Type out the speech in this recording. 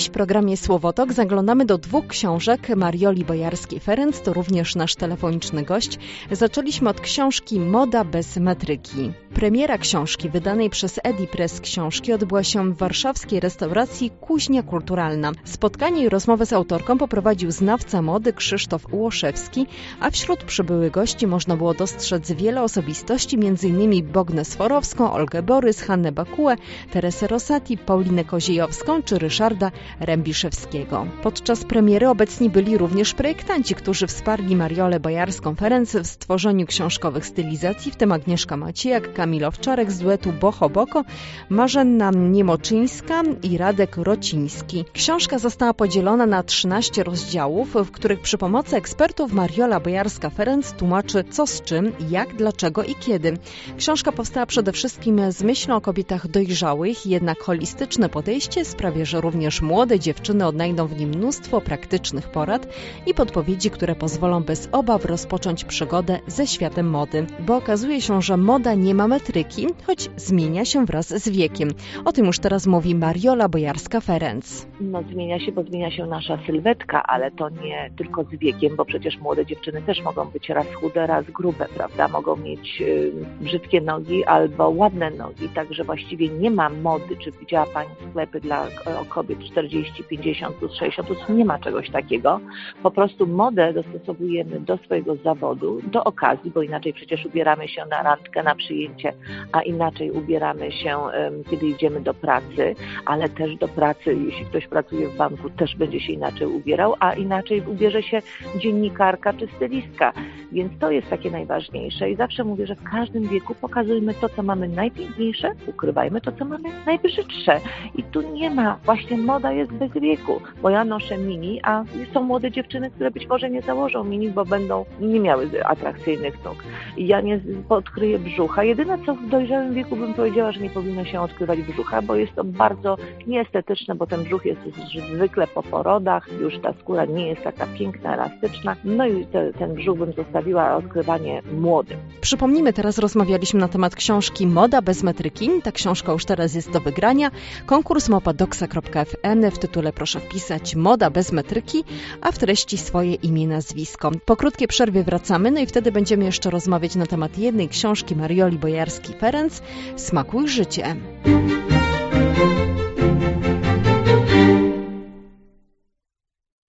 Dziś w programie Słowotok zaglądamy do 2 książek Marioli Bojarskiej-Ferenc, to również nasz telefoniczny gość. Zaczęliśmy od książki Moda bez metryki. Premiera książki wydanej przez Edipress książki odbyła się w warszawskiej restauracji Kuźnia Kulturalna. Spotkanie i rozmowę z autorką poprowadził znawca mody Krzysztof Łoszewski, a wśród przybyłych gości można było dostrzec wiele osobistości, m.in. Bognę Sforowską, Olgę Borys, Hannę Bakułę, Teresę Rosati, Paulinę Koziejowską czy Ryszarda Rębiszewskiego. Podczas premiery obecni byli również projektanci, którzy wsparli Mariolę Bojarską-Ferenc w stworzeniu książkowych stylizacji, w tym Agnieszka Maciejak, Kamil Owczarek z duetu Boho Boko, Marzenna Niemoczyńska i Radek Rociński. Książka została podzielona na 13 rozdziałów, w których przy pomocy ekspertów Mariola Bojarska-Ferenc tłumaczy co z czym, jak, dlaczego i kiedy. Książka powstała przede wszystkim z myślą o kobietach dojrzałych, jednak holistyczne podejście sprawia, że również młode dziewczyny odnajdą w nim mnóstwo praktycznych porad i podpowiedzi, które pozwolą bez obaw rozpocząć przygodę ze światem mody. Bo okazuje się, że moda nie ma metryki, choć zmienia się wraz z wiekiem. O tym już teraz mówi Mariola Bojarska-Ferenc. Zmienia się, bo zmienia się nasza sylwetka, ale to nie tylko z wiekiem, bo przecież młode dziewczyny też mogą być raz chude, raz grube, prawda? Mogą mieć brzydkie nogi albo ładne nogi, także właściwie nie ma mody. Czy widziała Pani sklepy dla kobiet 40, 50 plus 60 plus? Nie ma czegoś takiego. Po prostu modę dostosowujemy do swojego zawodu, do okazji, bo inaczej przecież ubieramy się na randkę, na przyjęcie, a inaczej ubieramy się, kiedy idziemy do pracy, ale też do pracy, jeśli ktoś pracuje w banku, też będzie się inaczej ubierał, a inaczej ubierze się dziennikarka czy stylistka. Więc to jest takie najważniejsze i zawsze mówię, że w każdym wieku pokazujmy to, co mamy najpiękniejsze, ukrywajmy to, co mamy najbrzydsze. I tu nie ma, właśnie moda jest bez wieku, bo ja noszę mini, a są młode dziewczyny, które być może nie założą mini, bo będą nie miały atrakcyjnych nóg. I ja nie odkryję brzucha. Jedyne, co w dojrzałym wieku bym powiedziała, że nie powinno się odkrywać brzucha, bo jest to bardzo nieestetyczne, bo ten brzuch jest zwykle po porodach, już ta skóra nie jest taka piękna, elastyczna. No i ten brzuch bym zostawiła odkrywanie młodym. Przypomnijmy, teraz rozmawialiśmy na temat książki Moda bez metryki. Ta książka już teraz jest do wygrania. Konkurs małpa.doxa.fm. W tytule proszę wpisać Moda bez metryki, a w treści swoje imię, nazwisko. Po krótkiej przerwie wracamy, no i wtedy będziemy jeszcze rozmawiać na temat jednej książki Marioli Bojarskiej-Ferenc. Smakuj życie.